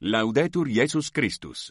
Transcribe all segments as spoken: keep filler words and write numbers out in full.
Laudetur Jesus Christus.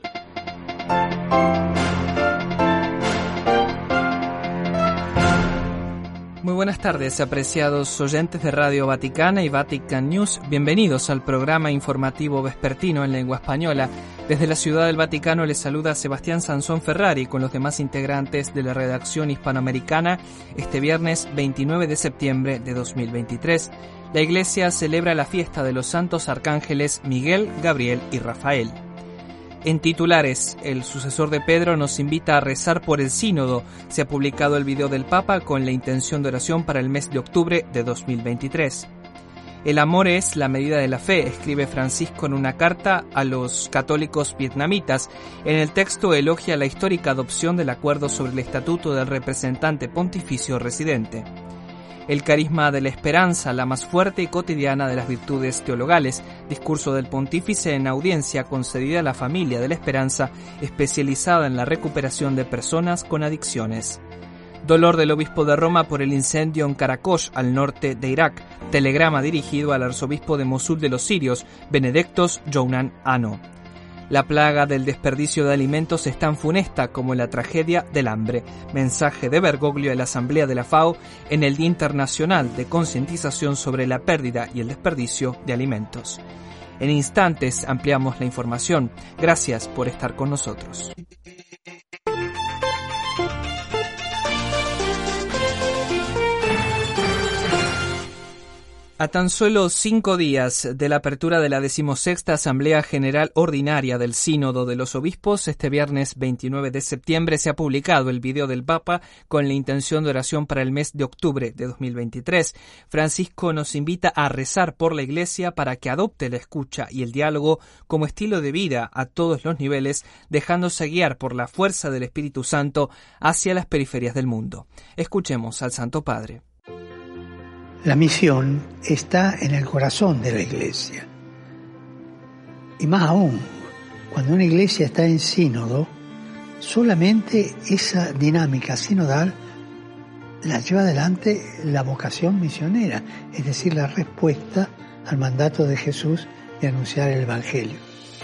Muy buenas tardes, apreciados oyentes de Radio Vaticana y Vatican News. Bienvenidos al programa informativo vespertino en lengua española. Desde la Ciudad del Vaticano les saluda Sebastián Sansón Ferrari con los demás integrantes de la redacción hispanoamericana este viernes veintinueve de septiembre de dos mil veintitrés. La Iglesia celebra la fiesta de los santos arcángeles Miguel, Gabriel y Rafael. En titulares, el sucesor de Pedro nos invita a rezar por el sínodo. Se ha publicado el video del Papa con la intención de oración para el mes de octubre de dos mil veintitrés. El amor es la medida de la fe, escribe Francisco en una carta a los católicos vietnamitas. En el texto elogia la histórica adopción del acuerdo sobre el estatuto del representante pontificio residente. El carisma de la esperanza, la más fuerte y cotidiana de las virtudes teologales, discurso del pontífice en audiencia concedida a la familia de la esperanza, especializada en la recuperación de personas con adicciones. Dolor del obispo de Roma por el incendio en Karakosh, al norte de Irak. Telegrama dirigido al arzobispo de Mosul de los sirios, Benedictos Jounan Ano. La plaga del desperdicio de alimentos es tan funesta como la tragedia del hambre. Mensaje de Bergoglio en la Asamblea de la FAO en el Día Internacional de Concientización sobre la pérdida y el desperdicio de alimentos. En instantes ampliamos la información. Gracias por estar con nosotros. A tan solo cinco días de la apertura de la decimosexta Asamblea General Ordinaria del Sínodo de los Obispos, este viernes veintinueve de septiembre se ha publicado el video del Papa con la intención de oración para el mes de octubre de dos mil veintitrés. Francisco nos invita a rezar por la Iglesia para que adopte la escucha y el diálogo como estilo de vida a todos los niveles, dejándose guiar por la fuerza del Espíritu Santo hacia las periferias del mundo. Escuchemos al Santo Padre. La misión está en el corazón de la Iglesia. Y más aún, cuando una Iglesia está en sínodo, solamente esa dinámica sinodal la lleva adelante la vocación misionera, es decir, la respuesta al mandato de Jesús de anunciar el Evangelio.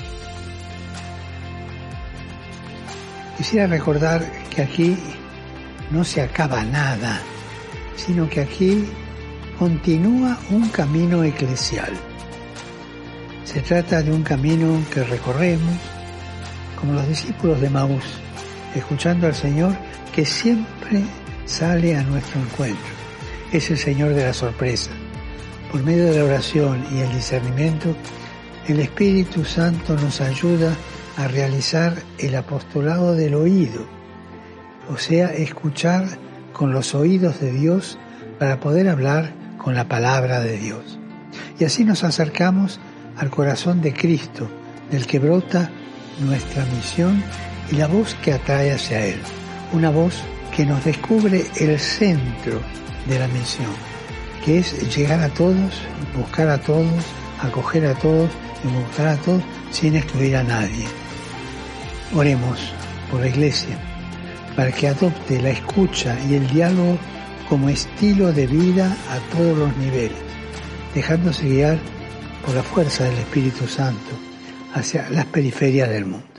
Quisiera recordar que aquí no se acaba nada, sino que aquí continúa un camino eclesial. Se trata de un camino que recorremos como los discípulos de Maús, escuchando al Señor que siempre sale a nuestro encuentro. Es el Señor de la sorpresa. Por medio de la oración y el discernimiento, el Espíritu Santo nos ayuda a realizar el apostolado del oído, o sea, escuchar con los oídos de Dios para poder hablar con la palabra de Dios. Y así nos acercamos al corazón de Cristo, del que brota nuestra misión y la voz que atrae hacia Él. Una voz que nos descubre el centro de la misión, que es llegar a todos, buscar a todos, acoger a todos y buscar a todos sin excluir a nadie. Oremos por la Iglesia, para que adopte la escucha y el diálogo como estilo de vida a todos los niveles, dejándose guiar por la fuerza del Espíritu Santo hacia las periferias del mundo.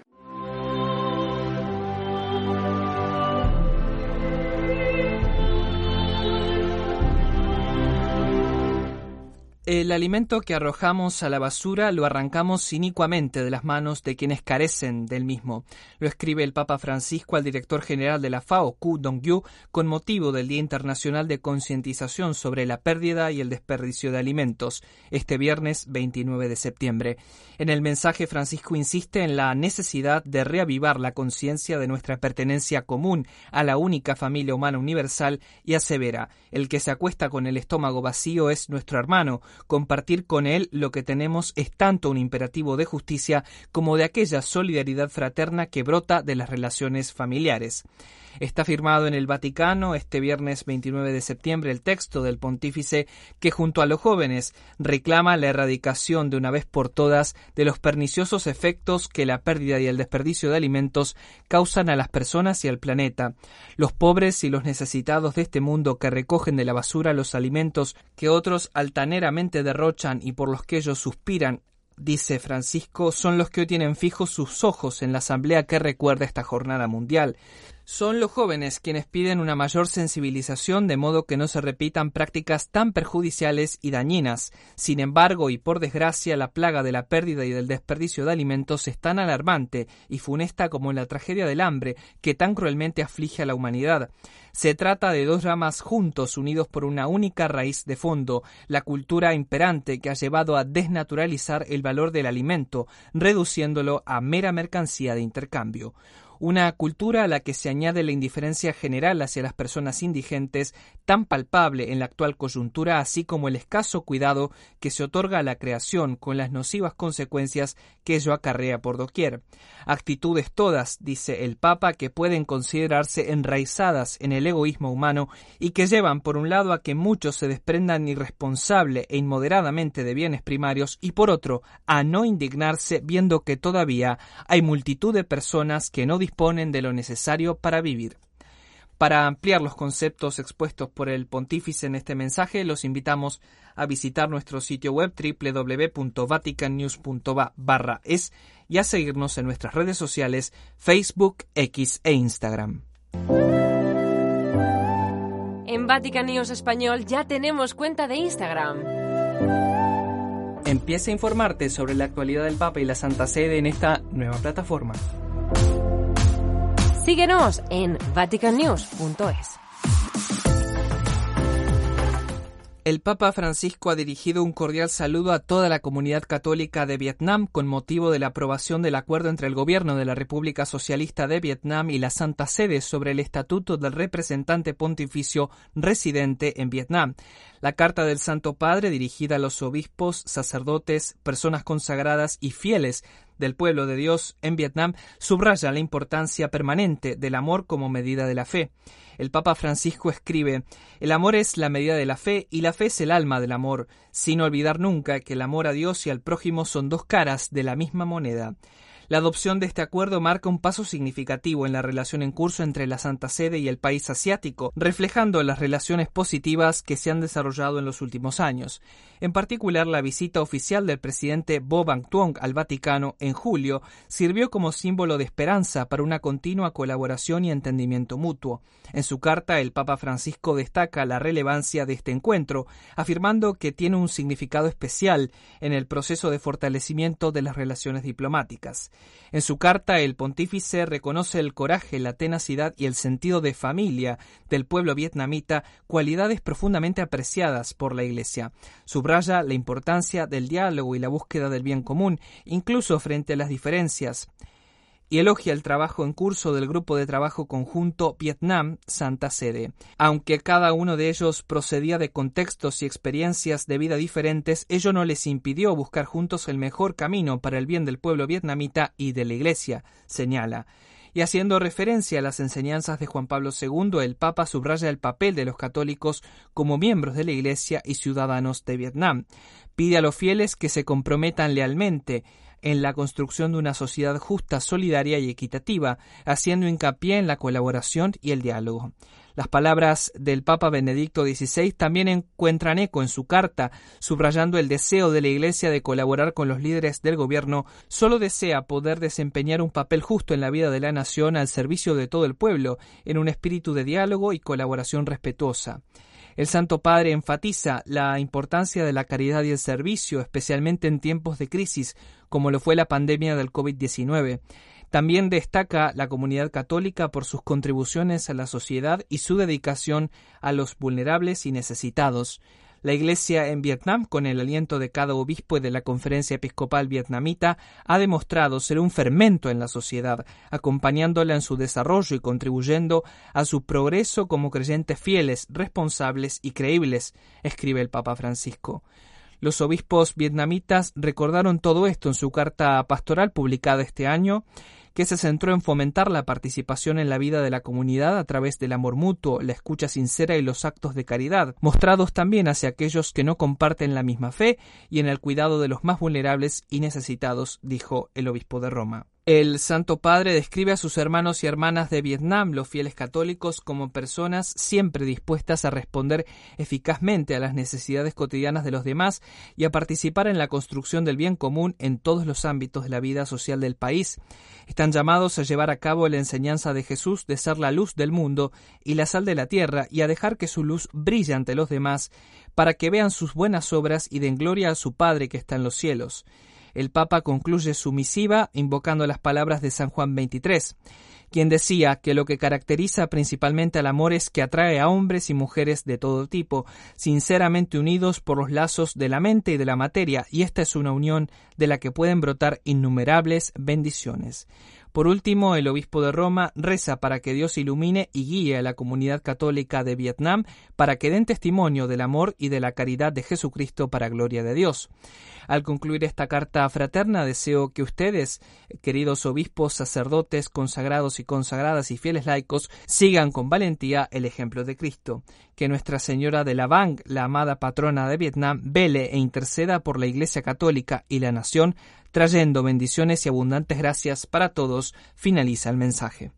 El alimento que arrojamos a la basura lo arrancamos inicuamente de las manos de quienes carecen del mismo. Lo escribe el Papa Francisco al director general de la FAO, Ku Dong-yu, con motivo del Día Internacional de Concientización sobre la pérdida y el desperdicio de alimentos, este viernes veintinueve de septiembre. En el mensaje, Francisco insiste en la necesidad de reavivar la conciencia de nuestra pertenencia común a la única familia humana universal y asevera: el que se acuesta con el estómago vacío es nuestro hermano. Compartir con él lo que tenemos es tanto un imperativo de justicia como de aquella solidaridad fraterna que brota de las relaciones familiares. Está firmado en el Vaticano este viernes veintinueve de septiembre el texto del pontífice que junto a los jóvenes reclama la erradicación de una vez por todas de los perniciosos efectos que la pérdida y el desperdicio de alimentos causan a las personas y al planeta. Los pobres y los necesitados de este mundo que recogen de la basura los alimentos que otros altaneramente derrochan y por los que ellos suspiran dice Francisco, son los que hoy tienen fijos sus ojos en la asamblea que recuerda esta jornada mundial. Son los jóvenes quienes piden una mayor sensibilización de modo que no se repitan prácticas tan perjudiciales y dañinas. Sin embargo, y por desgracia, la plaga de la pérdida y del desperdicio de alimentos es tan alarmante y funesta como la tragedia del hambre que tan cruelmente aflige a la humanidad. Se trata de dos ramas juntos, unidos por una única raíz de fondo, la cultura imperante que ha llevado a desnaturalizar el valor del alimento, reduciéndolo a mera mercancía de intercambio. Una cultura a la que se añade la indiferencia general hacia las personas indigentes, tan palpable en la actual coyuntura, así como el escaso cuidado que se otorga a la creación con las nocivas consecuencias que ello acarrea por doquier. Actitudes todas, dice el Papa, que pueden considerarse enraizadas en el egoísmo humano y que llevan por un lado a que muchos se desprendan irresponsable e inmoderadamente de bienes primarios y por otro a no indignarse viendo que todavía hay multitud de personas que no disponen de lo necesario para vivir. Para ampliar los conceptos expuestos por el pontífice en este mensaje, los invitamos a visitar nuestro sitio web doble u doble u doble u punto vatican news punto va barra es y a seguirnos en nuestras redes sociales Facebook, X e Instagram. En Vatican News Español ya tenemos cuenta de Instagram. Empieza a informarte sobre la actualidad del Papa y la Santa Sede en esta nueva plataforma. Síguenos en vatican news punto es. El Papa Francisco ha dirigido un cordial saludo a toda la comunidad católica de Vietnam con motivo de la aprobación del acuerdo entre el gobierno de la República Socialista de Vietnam y la Santa Sede sobre el estatuto del representante pontificio residente en Vietnam. La carta del Santo Padre, dirigida a los obispos, sacerdotes, personas consagradas y fieles del pueblo de Dios en Vietnam, subraya la importancia permanente del amor como medida de la fe. El Papa Francisco escribe: el amor es la medida de la fe y la fe es el alma del amor, sin olvidar nunca que el amor a Dios y al prójimo son dos caras de la misma moneda. La adopción de este acuerdo marca un paso significativo en la relación en curso entre la Santa Sede y el país asiático, reflejando las relaciones positivas que se han desarrollado en los últimos años. En particular, la visita oficial del presidente Bo Bang Tuong al Vaticano en julio sirvió como símbolo de esperanza para una continua colaboración y entendimiento mutuo. En su carta, el Papa Francisco destaca la relevancia de este encuentro, afirmando que tiene un significado especial en el proceso de fortalecimiento de las relaciones diplomáticas. En su carta, el pontífice reconoce el coraje, la tenacidad y el sentido de familia del pueblo vietnamita, cualidades profundamente apreciadas por la Iglesia. Subraya la importancia del diálogo y la búsqueda del bien común, incluso frente a las diferencias, y elogia el trabajo en curso del Grupo de Trabajo Conjunto Vietnam-Santa Sede. Aunque cada uno de ellos procedía de contextos y experiencias de vida diferentes, ello no les impidió buscar juntos el mejor camino para el bien del pueblo vietnamita y de la Iglesia, señala. Y haciendo referencia a las enseñanzas de Juan Pablo segundo, el Papa subraya el papel de los católicos como miembros de la Iglesia y ciudadanos de Vietnam. Pide a los fieles que se comprometan lealmente en la construcción de una sociedad justa, solidaria y equitativa, haciendo hincapié en la colaboración y el diálogo. Las palabras del Papa Benedicto dieciséis también encuentran eco en su carta, subrayando el deseo de la Iglesia de colaborar con los líderes del gobierno. Solo desea poder desempeñar un papel justo en la vida de la nación al servicio de todo el pueblo, en un espíritu de diálogo y colaboración respetuosa. El Santo Padre enfatiza la importancia de la caridad y el servicio, especialmente en tiempos de crisis, como lo fue la pandemia del COVID diecinueve. También destaca la comunidad católica por sus contribuciones a la sociedad y su dedicación a los vulnerables y necesitados. La Iglesia en Vietnam, con el aliento de cada obispo y de la Conferencia Episcopal Vietnamita, ha demostrado ser un fermento en la sociedad, acompañándola en su desarrollo y contribuyendo a su progreso como creyentes fieles, responsables y creíbles, escribe el Papa Francisco. Los obispos vietnamitas recordaron todo esto en su carta pastoral publicada este año, que se centró en fomentar la participación en la vida de la comunidad a través del amor mutuo, la escucha sincera y los actos de caridad, mostrados también hacia aquellos que no comparten la misma fe y en el cuidado de los más vulnerables y necesitados, dijo el obispo de Roma. El Santo Padre describe a sus hermanos y hermanas de Vietnam, los fieles católicos, como personas siempre dispuestas a responder eficazmente a las necesidades cotidianas de los demás y a participar en la construcción del bien común en todos los ámbitos de la vida social del país. Están llamados a llevar a cabo la enseñanza de Jesús de ser la luz del mundo y la sal de la tierra, y a dejar que su luz brille ante los demás, para que vean sus buenas obras y den gloria a su Padre que está en los cielos. El Papa concluye su misiva invocando las palabras de San Juan veintitrés, quien decía que lo que caracteriza principalmente al amor es que atrae a hombres y mujeres de todo tipo, sinceramente unidos por los lazos de la mente y de la materia, y esta es una unión de la que pueden brotar innumerables bendiciones. Por último, el obispo de Roma reza para que Dios ilumine y guíe a la comunidad católica de Vietnam para que den testimonio del amor y de la caridad de Jesucristo para gloria de Dios. Al concluir esta carta fraterna, deseo que ustedes, queridos obispos, sacerdotes, consagrados y consagradas y fieles laicos, sigan con valentía el ejemplo de Cristo. Que Nuestra Señora de la Vang, la amada patrona de Vietnam, vele e interceda por la Iglesia Católica y la nación, trayendo bendiciones y abundantes gracias para todos. Finaliza el mensaje.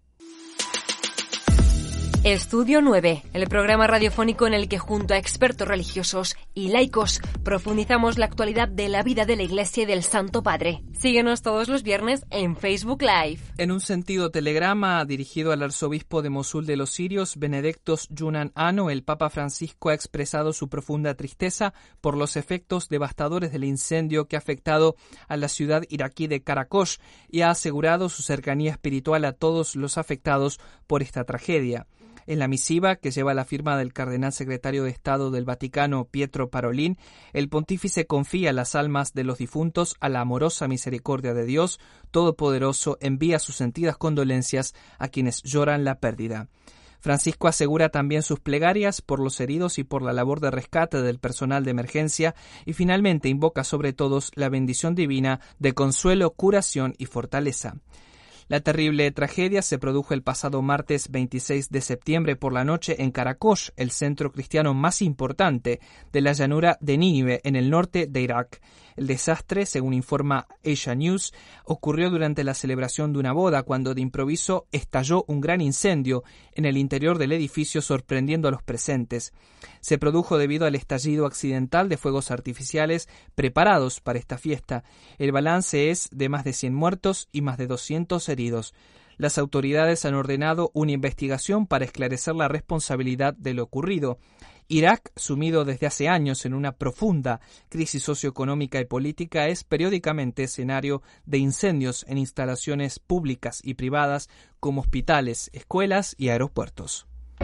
Estudio nueve, el programa radiofónico en el que junto a expertos religiosos y laicos profundizamos la actualidad de la vida de la Iglesia y del Santo Padre. Síguenos todos los viernes en Facebook Live. En un sentido telegrama dirigido al arzobispo de Mosul de los sirios, Benedictus Yunan Ano, el Papa Francisco ha expresado su profunda tristeza por los efectos devastadores del incendio que ha afectado a la ciudad iraquí de Karakosh y ha asegurado su cercanía espiritual a todos los afectados por esta tragedia. En la misiva, que lleva la firma del cardenal secretario de Estado del Vaticano, Pietro Parolin, el pontífice confía las almas de los difuntos a la amorosa misericordia de Dios Todopoderoso, envía sus sentidas condolencias a quienes lloran la pérdida. Francisco asegura también sus plegarias por los heridos y por la labor de rescate del personal de emergencia, y finalmente invoca sobre todos la bendición divina de consuelo, curación y fortaleza. La terrible tragedia se produjo el pasado martes veintiséis de septiembre por la noche en Karakosh, el centro cristiano más importante de la llanura de Nínive, en el norte de Irak. El desastre, según informa Asia News, ocurrió durante la celebración de una boda, cuando de improviso estalló un gran incendio en el interior del edificio, sorprendiendo a los presentes. Se produjo debido al estallido accidental de fuegos artificiales preparados para esta fiesta. El balance es de más de cien muertos y más de doscientos heridos. Las autoridades han ordenado una investigación para esclarecer la responsabilidad de lo ocurrido. Irak, sumido desde hace años en una profunda crisis socioeconómica y política, es periódicamente escenario de incendios en instalaciones públicas y privadas como hospitales, escuelas y aeropuertos.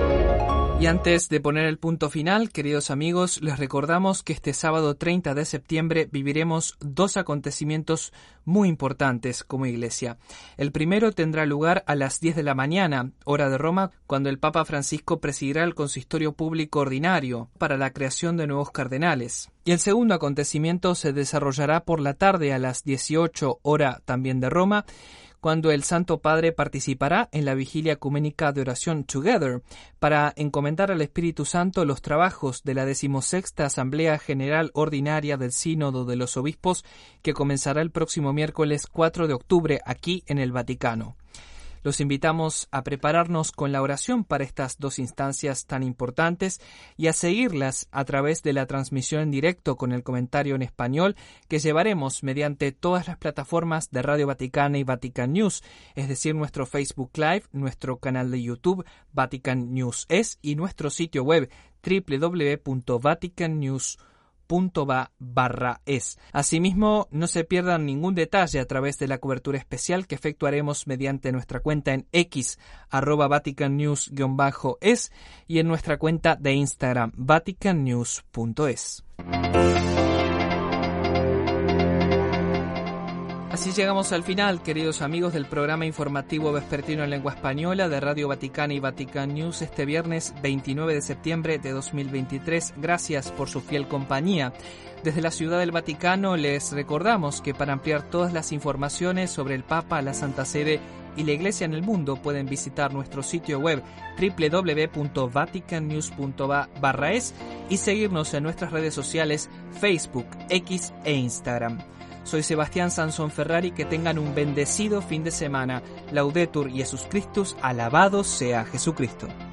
Y antes de poner el punto final, queridos amigos, les recordamos que este sábado treinta de septiembre viviremos dos acontecimientos muy importantes como Iglesia. El primero tendrá lugar a las diez de la mañana, hora de Roma, cuando el Papa Francisco presidirá el consistorio público ordinario para la creación de nuevos cardenales. Y el segundo acontecimiento se desarrollará por la tarde a las dieciocho, hora también de Roma, cuando el Santo Padre participará en la vigilia ecuménica de oración Together para encomendar al Espíritu Santo los trabajos de la decimosexta Asamblea General Ordinaria del Sínodo de los Obispos, que comenzará el próximo miércoles cuatro de octubre aquí en el Vaticano. Los invitamos a prepararnos con la oración para estas dos instancias tan importantes y a seguirlas a través de la transmisión en directo con el comentario en español que llevaremos mediante todas las plataformas de Radio Vaticana y Vatican News, es decir, nuestro Facebook Live, nuestro canal de YouTube Vatican News Es y nuestro sitio web doble u doble u doble u punto vatican news punto va barra es. Asimismo, no se pierdan ningún detalle a través de la cobertura especial que efectuaremos mediante nuestra cuenta en X, arroba Vatican News guión bajo es, y en nuestra cuenta de Instagram, vatican news punto es. Así llegamos al final, queridos amigos, del programa informativo vespertino en lengua española de Radio Vaticana y Vatican News este viernes veintinueve de septiembre de dos mil veintitrés. Gracias por su fiel compañía. Desde la Ciudad del Vaticano les recordamos que para ampliar todas las informaciones sobre el Papa, la Santa Sede y la Iglesia en el mundo pueden visitar nuestro sitio web doble u doble u doble u punto vatican news punto va barra es y seguirnos en nuestras redes sociales Facebook, X e Instagram. Soy Sebastián Sansón Ferrari, que tengan un bendecido fin de semana. Laudetur Jesus Christus, alabado sea Jesucristo.